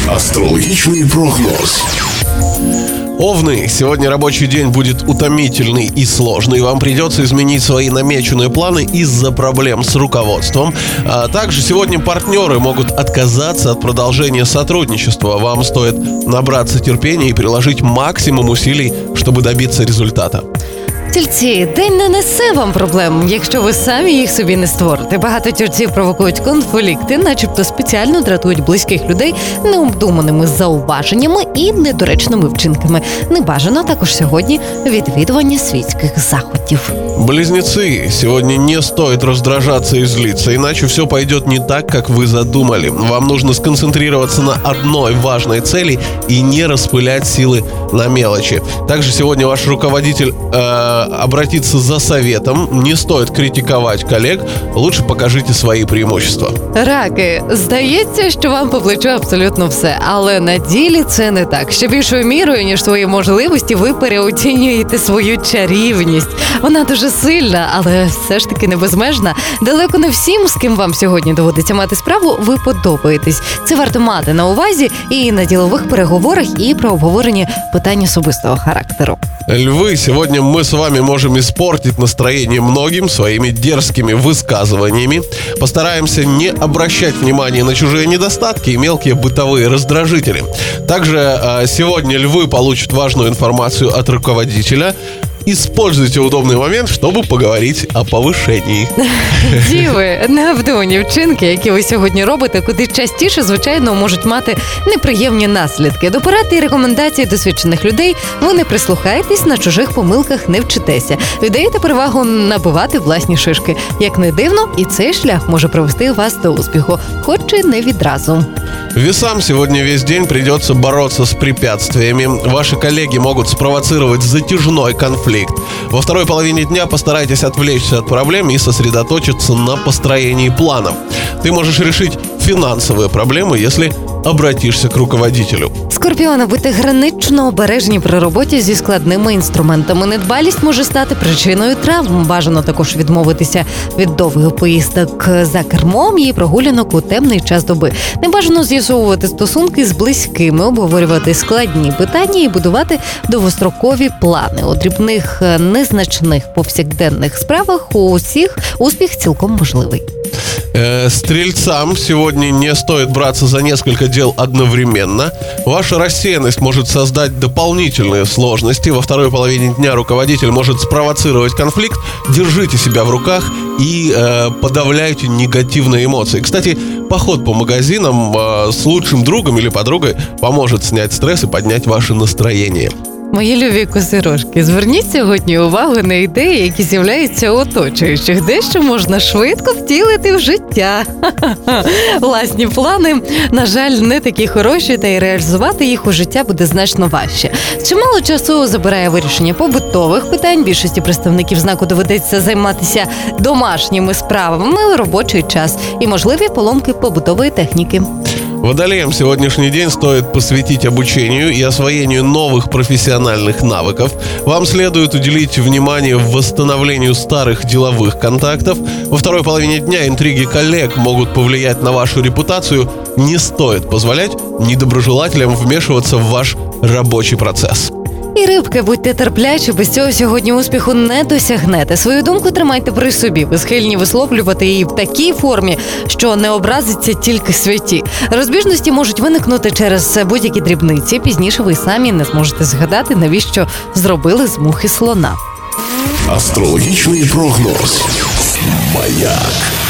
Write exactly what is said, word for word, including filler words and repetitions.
Астрологичный прогноз. Овны, сегодня рабочий день будет утомительный и сложный. Вам придется изменить свои намеченные планы из-за проблем с руководством. А также сегодня партнеры могут отказаться от продолжения сотрудничества. Вам стоит набраться терпения и приложить максимум усилий, чтобы добиться результата. Тільці, день не несе вам проблем, якщо ви самі їх собі не створите. Багато тільців провокують конфлікти, начебто спеціально дратують близьких людей необдуманими зауваженнями і недоречними вчинками. Небажано також сьогодні відвідування світських заходів. Близнецы, сегодня не стоит раздражаться и злиться, иначе все пойдет не так, как вы задумали. Вам нужно сконцентрироваться на одной важной цели и не распылять силы на мелочи. Также сегодня ваш руководитель э, обратится за советом. Не стоит критиковать коллег, лучше покажите свои преимущества. Раки, здається, що вам по плечу абсолютно все, але на ділі це не так. Ще більшою мірою, ніж свої можливості, ви переоцінюєте свою чарівність. Вона дуже сильна, але все ж таки не безмежна. Далеко не всім, з ким вам сьогодні доводиться мати справу, ви подобаєтесь. Це варто мати на увазі і на ділових переговорах, і при обговоренні питань особистого характеру. Львы, сегодня мы с вами можем испортить настроение многим своими дерзкими высказываниями. Постараемся не обращать внимания на чужие недостатки и мелкие бытовые раздражители. Также сегодня львы получат важную информацию от руководителя. Используйте удобный момент, чтобы поговорить о повышении. Діви, необдумані вчинки, які ви сьогодні робите, куди частіше, звичайно, можуть мати неприємні наслідки. До порад і рекомендацій досвідчених людей ви не прислухаєтесь, на чужих помилках не вчитеся. Віддаєте перевагу набивати власні шишки. Як не дивно, і цей шлях може привести вас до успіху, хоч і не відразу. Весам сегодня весь день придется бороться с препятствиями. Ваши коллеги могут спровоцировать затяжной конфликт. Во второй половине дня постарайтесь отвлечься от проблем и сосредоточиться на построении планов. Ты можешь решить финансовые проблемы, если обратишься к руководителю. Скорпіони, будьте гранично обережні при роботі зі складними інструментами. Недбалість може стати причиною травм. Бажано також відмовитися від довгих поїздок за кермом і прогулянок у темний час доби. Не бажано з'ясовувати стосунки з близькими, обговорювати складні питання і будувати довгострокові плани. У дрібних, незначних повсякденних справах у усіх успіх цілком можливий. Стрельцам сегодня не стоит браться за несколько дел одновременно. Ваша рассеянность может создать дополнительные сложности. Во второй половине дня руководитель может спровоцировать конфликт. Держите себя в руках и э, подавляйте негативные эмоции. Кстати, поход по магазинам э, с лучшим другом или подругой поможет снять стресс и поднять ваше настроение. Мої любі козирожки, зверніть сьогодні увагу на ідеї, які з'являються у оточуючих. Дещо можна швидко втілити в життя. Власні плани, на жаль, не такі хороші, та й реалізувати їх у життя буде значно важче. Чимало часу забирає вирішення побутових питань, більшості представників знаку доведеться займатися домашніми справами в робочий час і можливі поломки побутової техніки. Водолеям сегодняшний день стоит посвятить обучению и освоению новых профессиональных навыков. Вам следует уделить внимание восстановлению старых деловых контактов. Во второй половине дня интриги коллег могут повлиять на вашу репутацию. Не стоит позволять недоброжелателям вмешиваться в ваш рабочий процесс. І рибки, будьте терплячі, без цього сьогодні успіху не досягнете. Свою думку тримайте при собі. Ви схильні висловлювати її в такій формі, що не образиться тільки святі. Розбіжності можуть виникнути через будь-які дрібниці. Пізніше ви самі не зможете згадати, навіщо зробили з мухи слона. Астрологичный прогноз. Маяк.